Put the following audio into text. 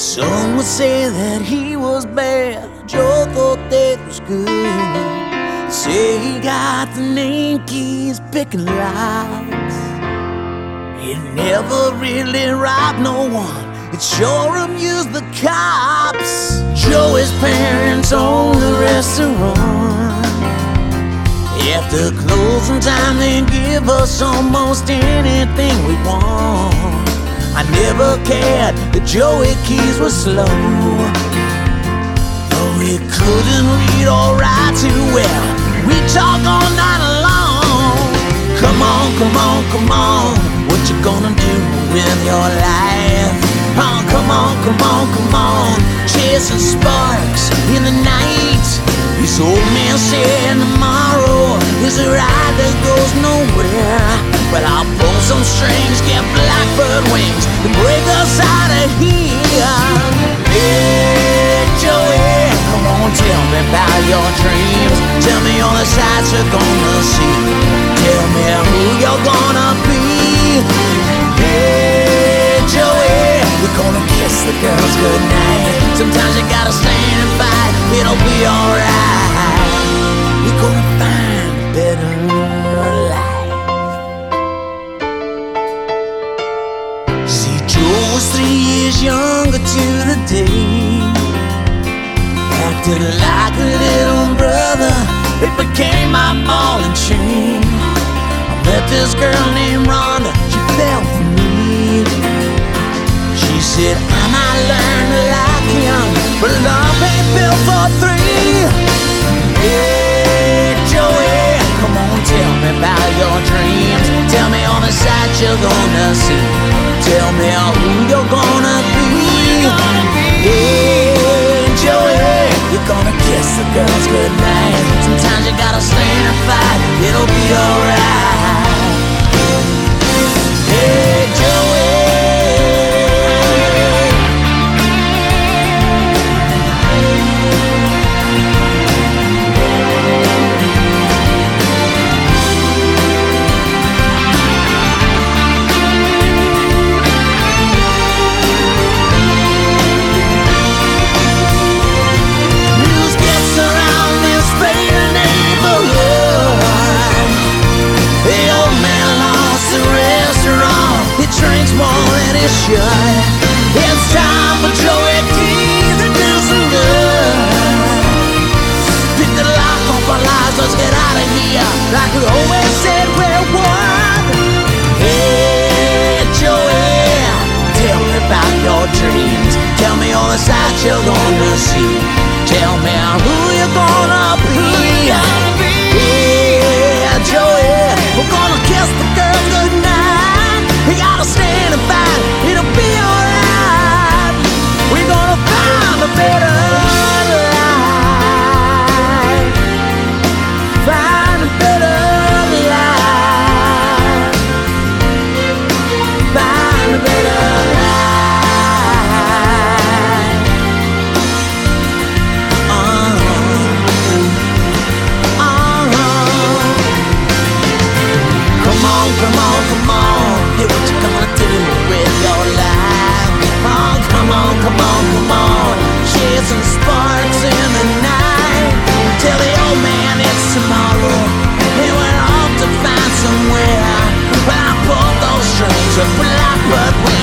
Some would say that he was bad, Joe thought that was good. Say he got the name keys picking locks. He never really robbed no one, it sure amused the cops. Joey's parents own the restaurant. After closing time they give us almost anything we want. I never cared that Joey Keys was slow, though he couldn't read or write too well. We talk all night long. Come on, come on, come on, what you gonna do with your life? Oh, come on, come on, come on, chasing sparks in the night. This old man said tomorrow is a ride that goes nowhere. But I'll pull some strings, get blackbird wings, and break us out of here. Hey, Joey, come on, tell me about your dreams. Tell me all the sights you're gonna see. Tell me who you're gonna be. Hey, Joey, we're gonna kiss the girls goodnight. Sometimes you gotta stand and fight, it'll be alright. We're gonna find a better life. Joe was 3 years younger to the day, acted like a little brother, it became my ball and chain. I met this girl named Rhonda, she fell for me. She said I might learn to like him, but love ain't built for three. Hey Joey, come on, tell me about your dreams. Tell me all the sights you're gonna see. Tell me who you're gonna be. Hey Joey, you're gonna kiss the girls goodnight. Sometimes you gotta stand and fight, it'll be alright. Hey Joey. Drinks more than he should. It's time for Joey Keys to do some good. Pick the lock off our lives, let's get out of here, like we always said we would. Hey Joey, tell me about your dreams. Tell me all the sights you're gonna see. Tell me who you're gonna be. Hey Joey, we're gonna kiss the girls goodnight. We gotta stand and fight, it'll be alright. We're gonna find a better life. Find a better life. Find a better life. Come on, come on, come on. Hey, what you gonna do with your life? Oh, come on, come on, come on. Chasing sparks in the night. Tell the old man it's tomorrow. He went off to find somewhere. When I pulled those strings with blackbird wings.